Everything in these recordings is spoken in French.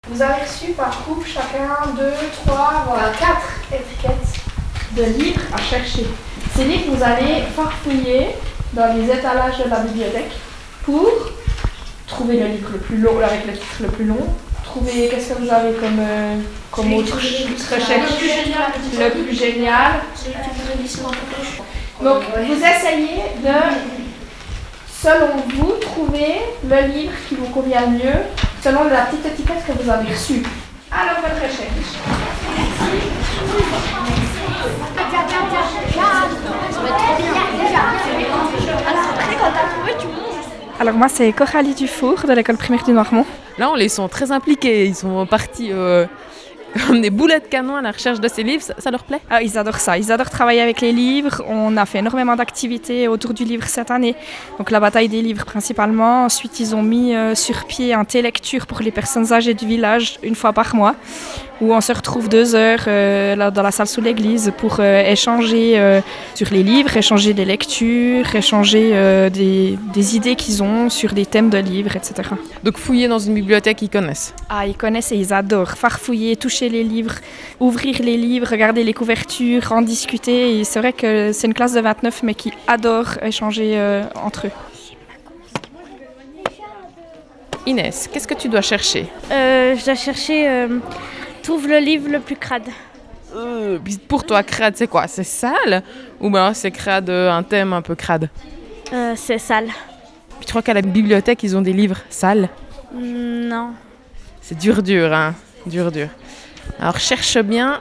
Vous avez reçu par groupe chacun 2, 3, voire 4 étiquettes de livres à chercher. Ces livres, vous allez farfouiller dans les étalages de la bibliothèque pour trouver le livre le plus long, avec le titre le plus long. Trouver qu'est-ce que vous avez comme autre recherche. Le plus génial. Donc, vous essayez de, selon vous, trouver le livre qui vous convient le mieux, selon la petite étiquette que vous avez reçue. Alors, votre recherche. Alors moi c'est Coralie Dufour de l'école primaire du Noirmont. Là on les sent très impliqués, ils sont partis comme des boulets de canon à la recherche de ces livres, ça leur plaît? Ah, ils adorent ça, ils adorent travailler avec les livres. On a fait énormément d'activités autour du livre cette année. Donc la bataille des livres principalement. Ensuite ils ont mis sur pied un thé lecture pour les personnes âgées du village une fois par mois, où on se retrouve 2 heures là, dans la salle sous l'église pour échanger sur les livres, échanger des lectures, échanger des idées qu'ils ont sur des thèmes de livres, etc. Donc fouiller dans une bibliothèque, ils connaissent? Ah, ils connaissent et ils adorent. Farfouiller, toucher les livres, ouvrir les livres, regarder les couvertures, en discuter. Et c'est vrai que c'est une classe de 29 mais qui adore échanger entre eux. Inès, qu'est-ce que tu dois chercher? Je dois chercher... trouve le livre le plus crade. Pour toi, crade, c'est quoi? C'est sale? Ou bien c'est crade, un thème un peu crade? C'est sale. Puis tu crois qu'à la bibliothèque, ils ont des livres sales? Non. C'est dur, hein? Dur. Alors cherche bien.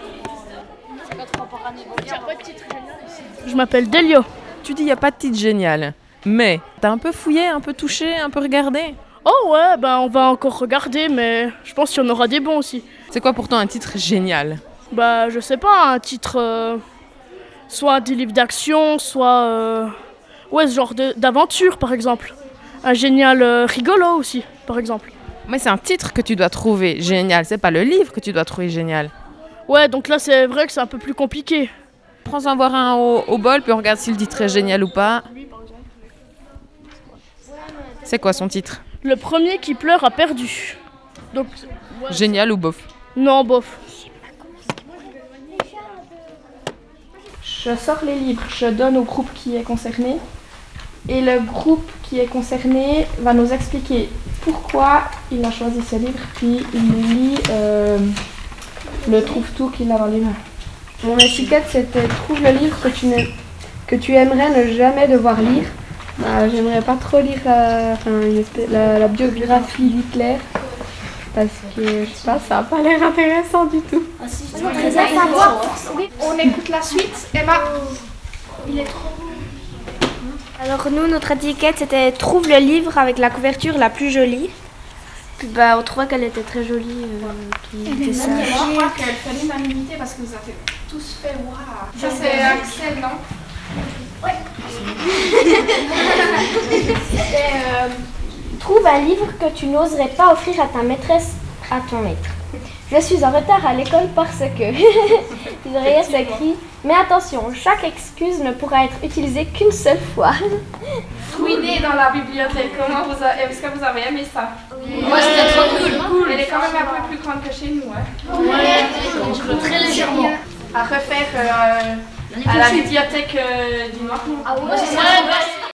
Je m'appelle Delio. Tu dis il n'y a pas de titre génial. Mais t'as un peu fouillé, un peu touché, un peu regardé? Oh ouais, ben on va encore regarder, mais je pense qu'il y en aura des bons aussi. C'est quoi pour toi un titre génial? Bah je sais pas, un titre... soit des livres d'action, soit... ouais, ce genre d'aventure par exemple. Un génial rigolo aussi, par exemple. Mais c'est un titre que tu dois trouver génial, c'est pas le livre que tu dois trouver génial. Ouais, donc là c'est vrai que c'est un peu plus compliqué. Prends-en voir un au bol, puis on regarde si le titre est génial ou pas. C'est quoi son titre? Le premier qui pleure a perdu. Donc, ouais. Génial ou bof? Non, bof. Je sors les livres, je donne au groupe qui est concerné. Et le groupe qui est concerné va nous expliquer pourquoi il a choisi ce livre, puis il nous lit le trouve-tout qu'il a dans les mains. Mon étiquette, c'était « Trouve le livre que tu aimerais ne jamais devoir lire ». Bah, j'aimerais pas trop lire la biographie d'Hitler, parce que, je sais pas, ça a pas l'air intéressant du tout. On écoute la suite. Emma, il est trop beau. Alors nous, notre étiquette, c'était « Trouve le livre avec la couverture la plus jolie ». Bah, on trouvait qu'elle était très jolie. Je crois qu'elle fait l'unanimité parce que vous avez tous fait waouh. Ça c'est Axel, non? Oui. Trouve un livre que tu n'oserais pas offrir à ta maîtresse, à ton maître. Je suis en retard à l'école parce que... Derrière c'est écrit « Mais attention, chaque excuse ne pourra être utilisée qu'une seule fois. » Fouiner dans la bibliothèque, est-ce que vous avez aimé ça? Oui. Moi c'était trop cool. Elle est quand même un peu plus grande que chez nous. Hein? Ouais, très légèrement. À refaire à la bibliothèque du Noirmont. Ah ouais,